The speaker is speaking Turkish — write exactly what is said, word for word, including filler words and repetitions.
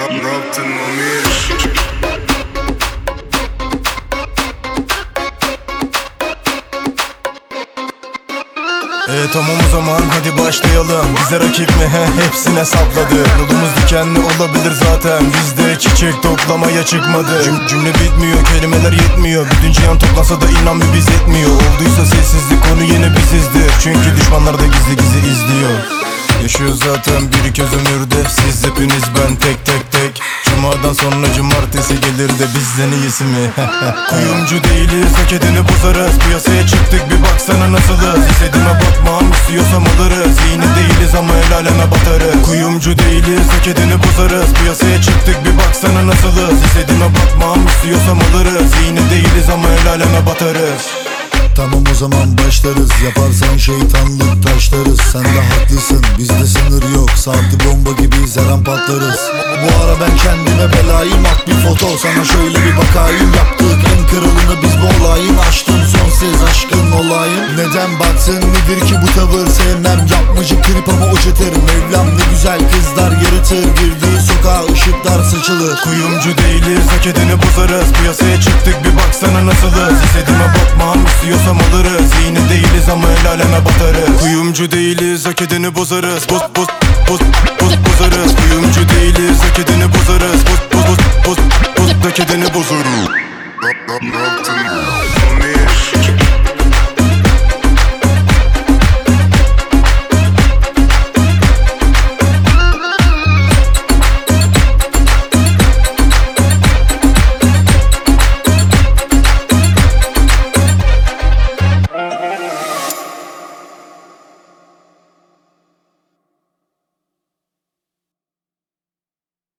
yaptın Amir? E tamam o zaman hadi başlayalım. Bize rakip mi? He, hepsine sapladı. Yolumuz dikenli olabilir zaten. Bizde çiçek toplamaya çıkmadı. Cüm cümle bitmiyor, kelimeler yetmiyor. Bütün cihan toplansa da inan bir biz yetmiyor. Olduysa sessizlik konu yine bizizdir. Çünkü düşmanlar da gizli gizli izliyor. Yaşıyor zaten bir kez ömürde. Siz hepiniz ben tek tek tek. Cumadan sonra cumartesi gelir de bizden iyisi mi? Kuyumcu değiliz, hak edeni bozarız. Piyasaya çıktık bir baksana nasılız. İstediğime bakmam, istiyorsam alırız. Yeni değiliz ama el aleme batarız. Kuyumcu değiliz, hak edeni bozarız. Piyasaya çıktık bir baksana nasılız. İstediğime bakmam, istiyorsam alırız. Yeni değiliz ama el aleme batarız. Tamam o zaman başlarız. Yaparsan şeytanlık taşlarız. Sen de haklısın, bizde sınır yok. Saati bomba gibiyiz, her an patlarız. Bu ara ben kendime belayım. At bir foto, sana şöyle bir bakayım. Yaptık en kralını biz bu olayın. Açtım son ses aşkın olayım. Neden baksın, nedir ki bu tavır? Sevmem yapmacı klip ama o çıtır. Mevlam ne güzel kızlar yaratır. Girdiği sokağa ışıklar saçılır. Kuyumcu değiliz, hak edeni bozarız. Piyasaya çıktık bir baksana nasılız. İstediğime bakmam, istiyorsam alırız. Yine değiliz ama el aleme batarız. Kuyumcu değiliz, hak edeni bozarız. Boz boz boz boz bozarız. Kuyumcu değiliz, hak edeni bozarız. Boz boz boz boz boz hak edeni bozarız. Yaptın